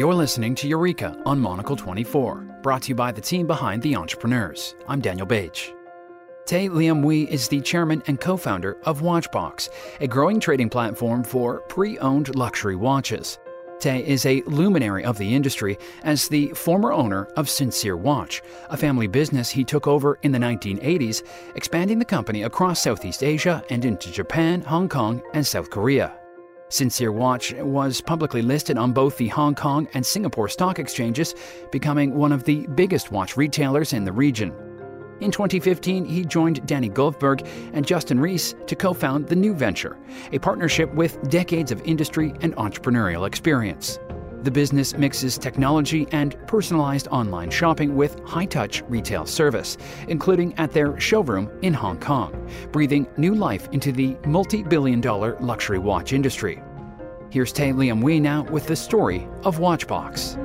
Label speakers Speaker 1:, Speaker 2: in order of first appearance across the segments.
Speaker 1: You're listening to Eureka on Monocle 24, brought to you by the team behind The Entrepreneurs. I'm Daniel Bage. Tay Liam Wee is the chairman and co-founder of Watchbox, a growing trading platform for pre-owned luxury watches. Tay is a luminary of the industry as the former owner of Sincere Watch, a family business he took over in the 1980s, expanding the company across Southeast Asia and into Japan, Hong Kong, and South Korea. Sincere Watch was publicly listed on both the Hong Kong and Singapore stock exchanges, becoming one of the biggest watch retailers in the region. In 2015, he joined Danny Goldberg and Justin Rees to co-found the new venture, a partnership with decades of industry and entrepreneurial experience. The business mixes technology and personalized online shopping with high-touch retail service, including at their showroom in Hong Kong, breathing new life into the multi-billion-dollar luxury watch industry. Here's Tay Liam Wee now with the story of Watchbox.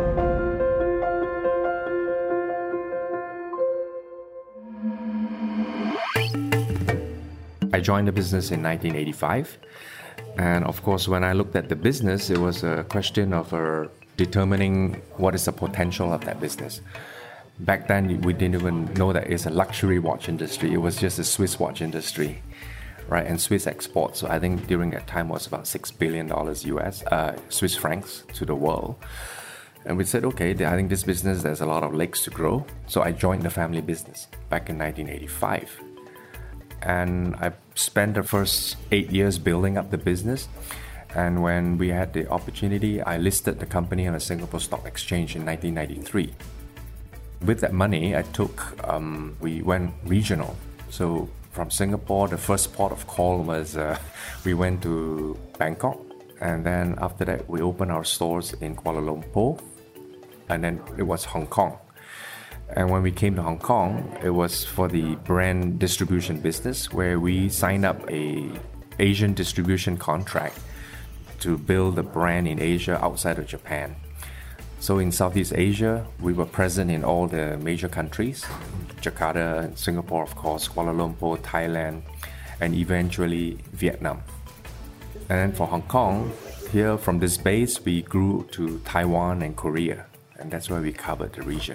Speaker 2: I joined the business in 1985. And of course, when I looked at the business, it was a question of determining what is the potential of that business. Back then, we didn't even know that it's a luxury watch industry. It was just a Swiss watch industry, right? And Swiss exports. So I think during that time was about $6 billion Swiss francs to the world. And we said, okay, I think this business, there's a lot of legs to grow. So I joined the family business back in 1985. And I spent the first 8 years building up the business. And when we had the opportunity, I listed the company on the Singapore Stock Exchange in 1993. With that money, we went regional. So from Singapore, the first port of call was we went to Bangkok. And then after that, we opened our stores in Kuala Lumpur. And then it was Hong Kong. And when we came to Hong Kong, it was for the brand distribution business where we signed up an Asian distribution contract to build a brand in Asia outside of Japan. So in Southeast Asia, we were present in all the major countries, Jakarta, Singapore, of course, Kuala Lumpur, Thailand, and eventually Vietnam. And then for Hong Kong, here from this base, we grew to Taiwan and Korea, and that's where we covered the region.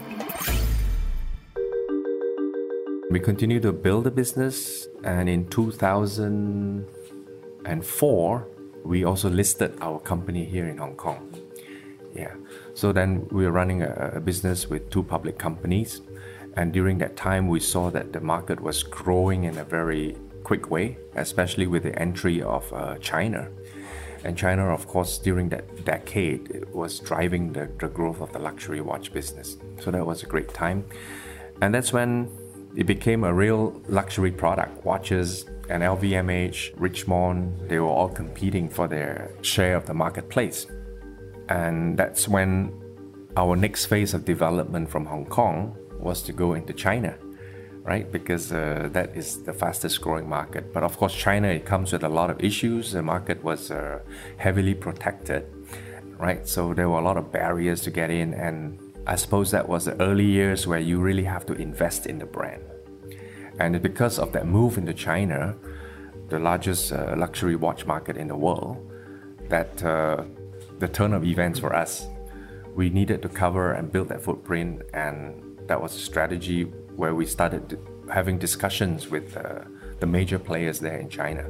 Speaker 2: We continued to build the business, and in 2004, we also listed our company here in Hong Kong. Yeah, so then we were running a business with two public companies, and during that time, we saw that the market was growing in a very quick way, especially with the entry of China. And China, of course, during that decade, it was driving the growth of the luxury watch business. So that was a great time. And that's when it became a real luxury product. Watches and LVMH, Richemont, they were all competing for their share of the marketplace. And that's when our next phase of development from Hong Kong was to go into China, right? Because that is the fastest growing market. But of course, China, it comes with a lot of issues. The market was heavily protected, right? So there were a lot of barriers to get in, and I suppose that was the early years where you really have to invest in the brand. And because of that move into China, the largest luxury watch market in the world, that the turn of events for us, we needed to cover and build that footprint, and that was a strategy where we started having discussions with the major players there in China.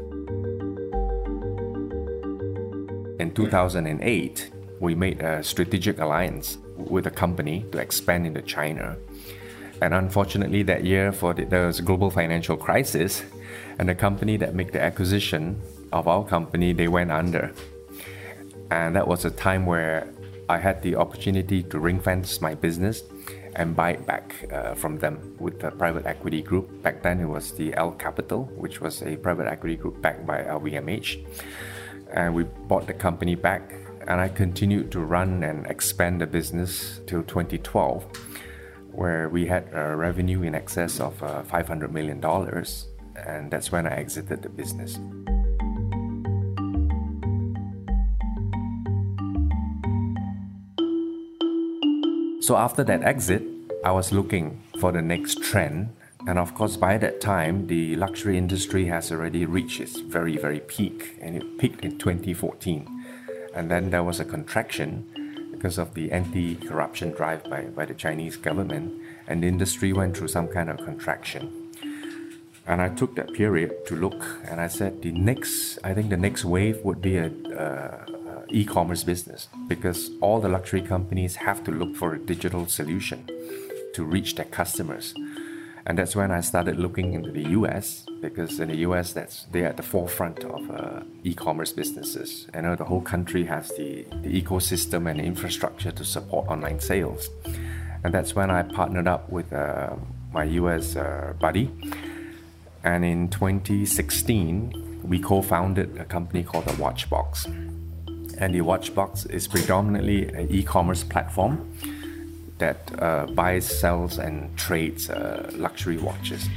Speaker 2: In 2008, we made a strategic alliance with a company to expand into China. And unfortunately that year there was a global financial crisis, and the company that made the acquisition of our company, they went under. And that was a time where I had the opportunity to ring fence my business and buy it back from them with the private equity group. Back then it was the L Capital, which was a private equity group backed by LVMH. And we bought the company back, and I continued to run and expand the business till 2012, where we had a revenue in excess of $500 million. And that's when I exited the business. So after that exit, I was looking for the next trend. And of course, by that time, the luxury industry has already reached its very, very peak. And it peaked in 2014. And then there was a contraction. because of the anti-corruption drive by the Chinese government, and the industry went through some kind of contraction. And I took that period to look, and I said the next wave would be a e-commerce business, because all the luxury companies have to look for a digital solution to reach their customers. And that's when I started looking into the US, because in the US, they're at the forefront of e-commerce businesses. I know the whole country has the ecosystem and infrastructure to support online sales. And that's when I partnered up with my US buddy. And in 2016, we co-founded a company called the Watchbox. And the Watchbox is predominantly an e-commerce platform that buys, sells, and trades luxury watches.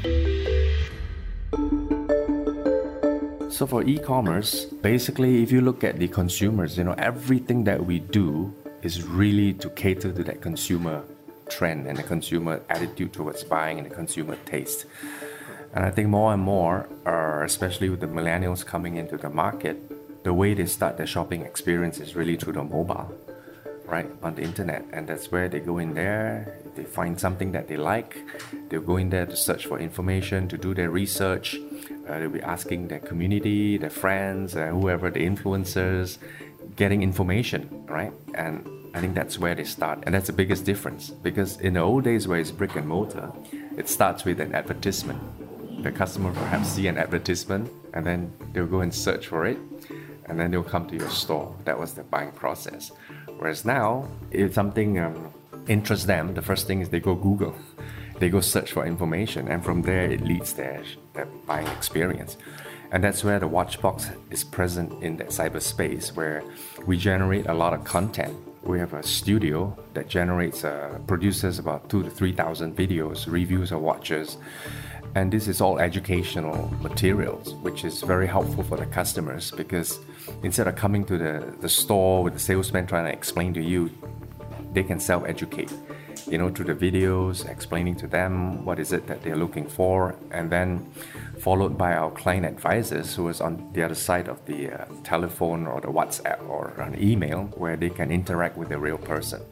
Speaker 2: So for e-commerce, basically, if you look at the consumers, everything that we do is really to cater to that consumer trend and the consumer attitude towards buying and the consumer taste. And I think more and more, especially with the millennials coming into the market, the way they start their shopping experience is really through the mobile, right, on the internet. And that's where they go in there, they find something that they like, they'll go in there to search for information, to do their research, they'll be asking their community, their friends, whoever, the influencers, getting information, right? And I think that's where they start. And that's the biggest difference, because in the old days where it's brick and mortar, it starts with an advertisement. The customer perhaps see an advertisement and then they'll go and search for it, and then they'll come to your store. That was the buying process. Whereas now, if something interests them, the first thing is they go Google. They go search for information, and from there it leads their buying experience. And that's where the Watchbox is present in that cyberspace, where we generate a lot of content. We have a studio that produces about 2,000 to 3,000 videos, reviews of watches. And this is all educational materials, which is very helpful for the customers, because instead of coming to the store with the salesman trying to explain to you, they can self-educate, through the videos, explaining to them what is it that they're looking for, and then followed by our client advisors, who is on the other side of the telephone or the WhatsApp or an email, where they can interact with the real person.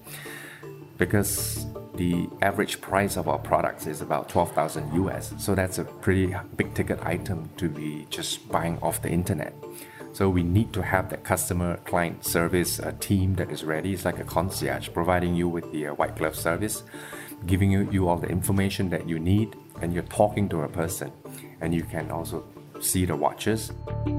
Speaker 2: Because the average price of our products is about 12,000 US. So that's a pretty big ticket item to be just buying off the internet. So we need to have that customer client service team that is ready. It's like a concierge, providing you with the white glove service, giving you all the information that you need, and you're talking to a person. And you can also see the watches.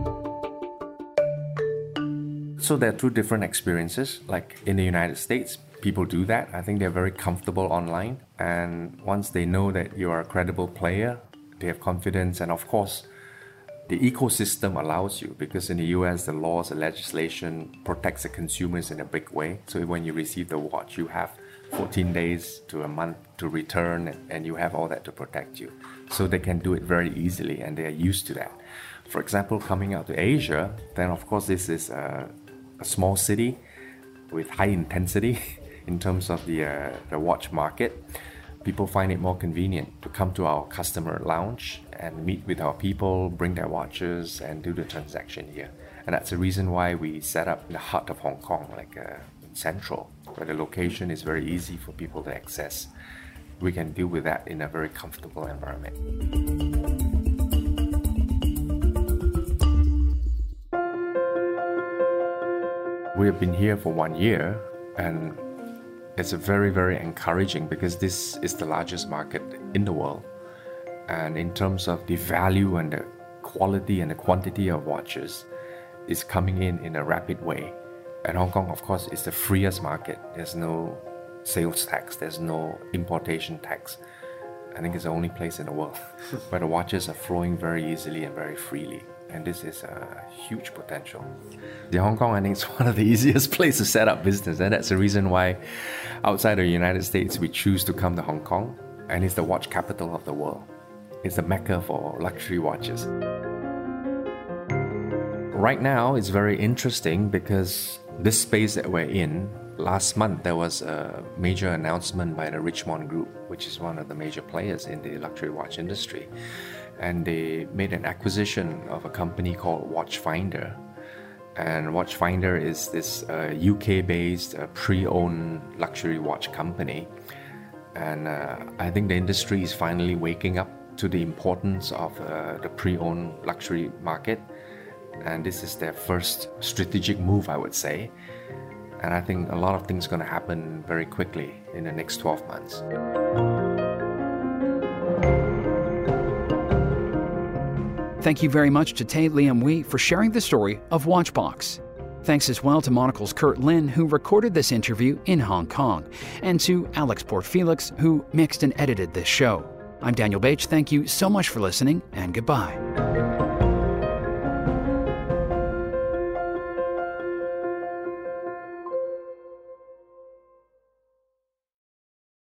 Speaker 2: So there are two different experiences. Like in the United States, people do that. I think they're very comfortable online. And once they know that you are a credible player, they have confidence. And of course, the ecosystem allows you, because in the US, the laws, the legislation protects the consumers in a big way. So when you receive the watch, you have 14 days to a month to return, and you have all that to protect you. So they can do it very easily, and they are used to that. For example, coming out to Asia, then of course this is a small city with high intensity in terms of the watch market. People find it more convenient to come to our customer lounge and meet with our people, bring their watches, and do the transaction here. And that's the reason why we set up in the heart of Hong Kong, like central, where the location is very easy for people to access. We can deal with that in a very comfortable environment. We have been here for 1 year, and it's very, very encouraging, because this is the largest market in the world. And in terms of the value and the quality and the quantity of watches, is coming in a rapid way. And Hong Kong, of course, is the freest market. There's no sales tax, there's no importation tax. I think it's the only place in the world where the watches are flowing very easily and very freely. And this is a huge potential. The Hong Kong, I think, is one of the easiest places to set up business. And that's the reason why outside of the United States, we choose to come to Hong Kong. And it's the watch capital of the world. It's the mecca for luxury watches. Right now, it's very interesting because this space that we're in, last month there was a major announcement by the Richemont Group, which is one of the major players in the luxury watch industry. And they made an acquisition of a company called Watchfinder. And Watchfinder is this UK-based pre-owned luxury watch company. And I think the industry is finally waking up to the importance of the pre-owned luxury market. And this is their first strategic move, I would say. And I think a lot of things are going to happen very quickly in the next 12 months.
Speaker 1: Thank you very much to Tay Liam Wee for sharing the story of Watchbox. Thanks as well to Monocle's Kurt Lin, who recorded this interview in Hong Kong, and to Alex Port-Felix, who mixed and edited this show. I'm Daniel Bache. Thank you so much for listening, and goodbye.